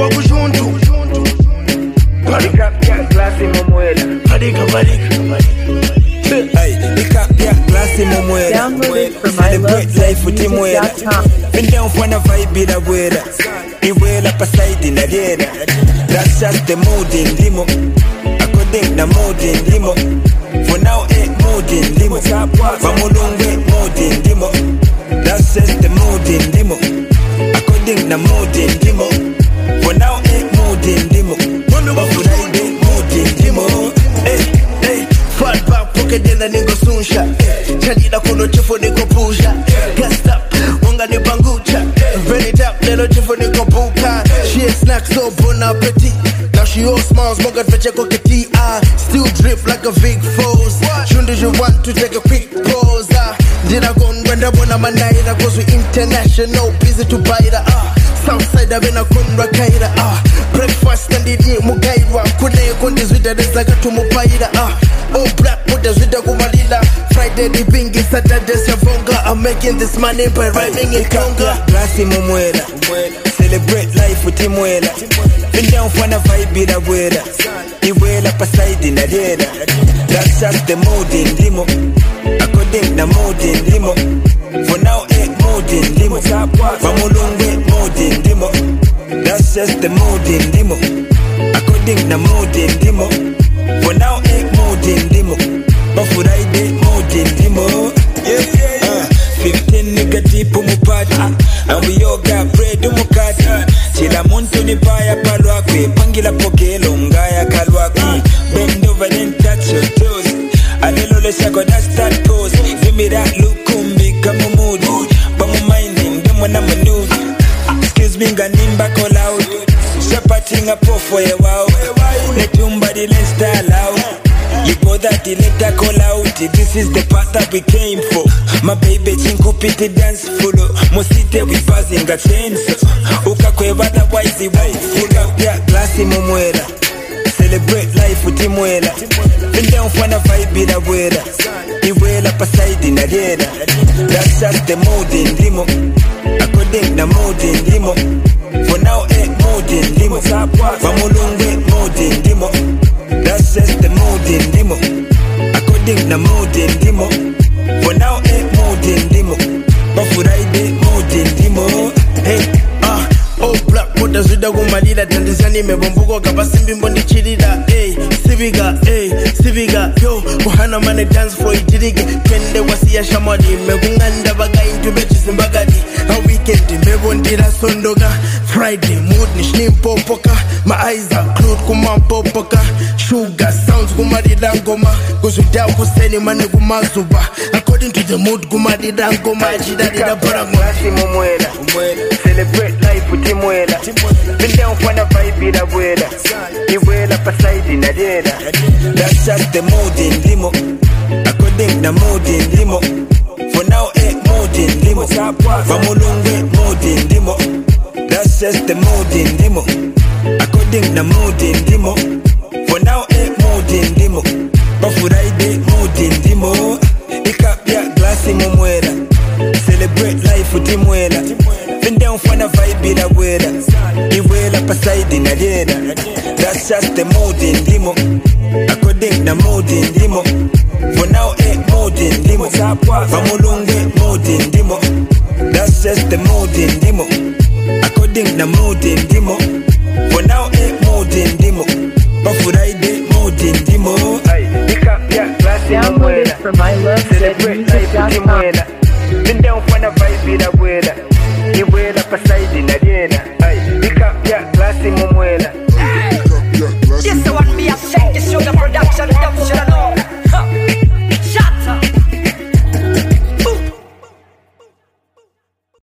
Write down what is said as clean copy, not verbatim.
wa kujuntu Ikapya glasi mumwela Hey, ikapya glasi mumwela Celebrate life utimwela Been for na vibe ila wera Iwela pa side na dera That's just the mood in limo According na mood in limo For now mood in limo Famulunge mood in limo That's just the mood in limo According na mood in limo For now mood in limo Friday mood in limo Hey, fat back pocket dela niko sunsha Chadida kuno chifo niko pusha Gassed up, wanga ni bangucha Burn it up, lelo chifo niko buka She a snack so bon appetit Now she all smiles, moga fecha koketi Still drip like a big foes Shundu you want to take a quick pause Dina gon wenda bona manaira Cause we international, busy to buy the Southside abena kundwa kaira Breakfast and the mugairwa Kune kondi zwida dezaga tumupaira Oh black muda zwida kumalila Friday the bingi Saturday savonga I'm making this money by rhyming in conga Glasi mumwela Celebrate life utimwela Been down for na vibe ila wera Iwela pa side na dera That's just the mood in limo According na mood in limo For now mood in limo Famulunge mood in limo That's just the mood in limo According na mood in limo For now mood in limo But for Friday mood in limo 15 nigga deep umupati And we all got bread umukati Chila muntu ni baya palwakwe Pangila pokelo ngaya kalwakwe Bend over then touch your toes Alelo le shako that's that pose Give me that look kumbi kama mood Pamu minding demo na manudi Excuse me nganimba call out Shapating a po for a wow Netumba di let's style out You go that the letter call out This is the part that we came for My baby chinkupiti dance full Musite we buzzing a chain Ukakweva otherwise full up ya glasi mumwela Celebrate life utimwela Been down for na vibe ila wera Iwela pa side na dera That's just the mood in limo According na mood in limo For now mood in limo Famulunge mood in limo That's just the mood in limo According na mood in limo For now mood in limo But for Friday mood in limo Hey, oh black muda zwida kumalila Tandizani mebombuko kabasimbi mbondi chilida Siviga, yo Kuhana mane dance for itirige Twende wasiya shamadi Megunganda baga into bitches mbagadi A weekend mebondira sondoga Friday mood nishnimpopoka My eyes are glued kumampopoka Sugar sounds kumadida ngoma Kuzwida kuseni mane kumazuba According to the mood kumadida ngoma Jidadida parangoma Glasi mumwela Celebrate life utimwela Been down for na vibe ila wera Iwela pa side na dera That's just the mood in limo According na mood in limo For now mood in limo Famulunge mood in limo That's just the mood in limo According na mood in limo For now mood in limo But for Friday mood in limo Ikapya glasi mumwela Celebrate life utimwela Been down for na vibe ila wera Iwela pa side na dera That's just the mood in limo According na mood in limo For now mood in limo Famulunge mood in limo That's just the mood in limo According na mood in limo For now mood in limo But for Friday mood in limo Download it from ilovezmusic.com. Been down for na vibe ila wera Iwela pa side na dera Ikapya glasi mumwela Yes, I want me a check this sugar production.